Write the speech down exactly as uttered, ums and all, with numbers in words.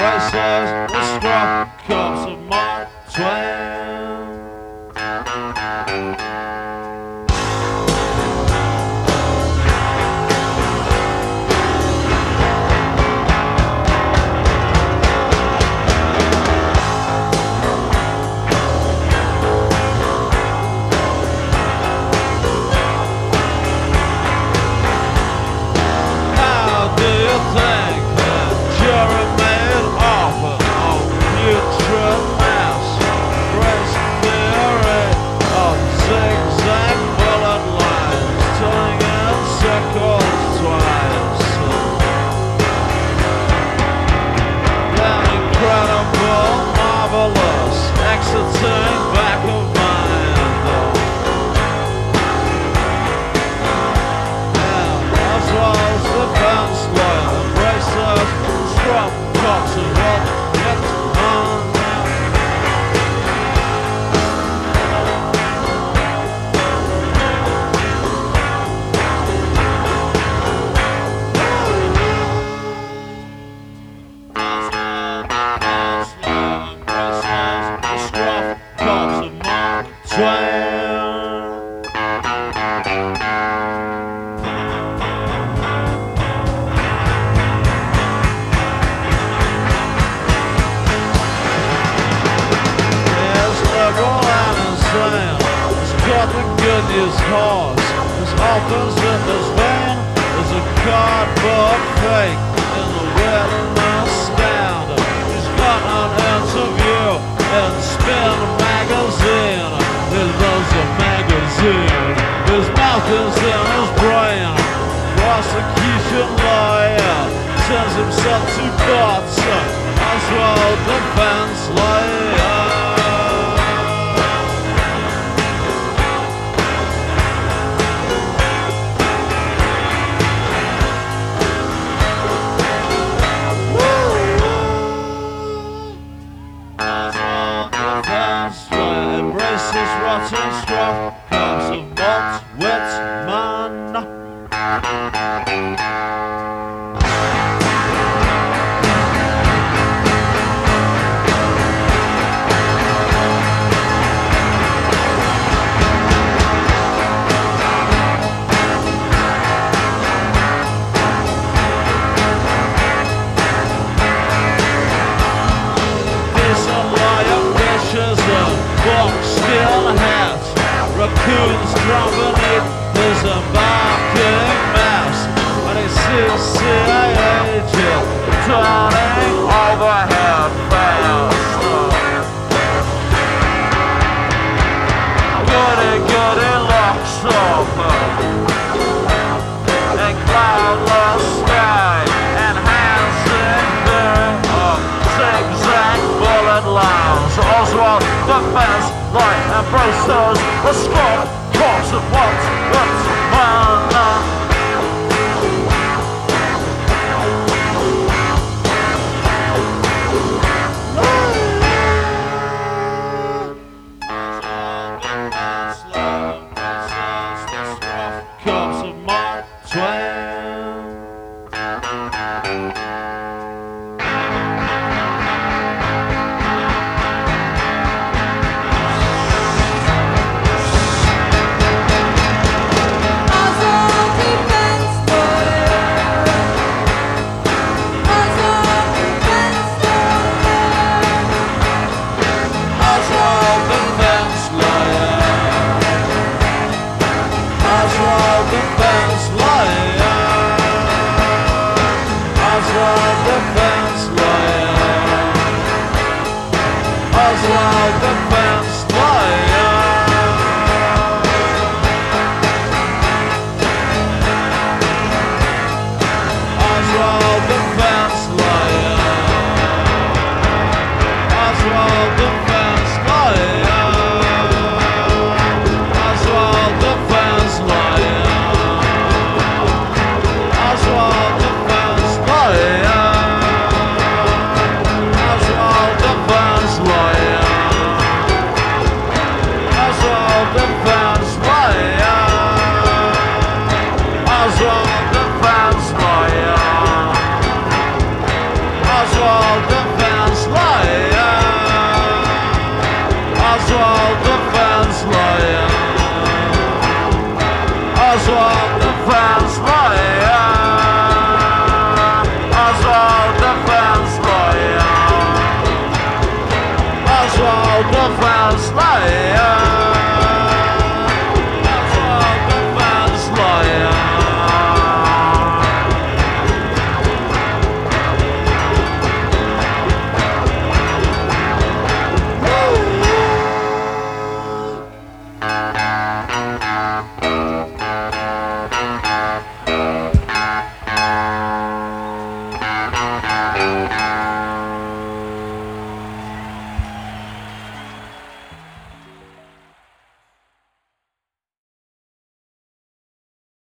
embraces the scruff cups of Mark Twain. His horse, his opens in his van is a cardboard fake in the wilderness stand. He's got an interview in Spin magazine. He loves a magazine. His mouth is in his brain. Prosecution lawyer sends himself to court as well defense lawyer. Rotten straw, cups of malt, wet man. Raccoons dropping it, there's a barking mouse. And he sees C I A agent turning overhead fast. Goody, goody locks up in cloudless sky and hands in there of zigzag bullet lines. Oswald defense like embraces the scruff cops of what's what's man.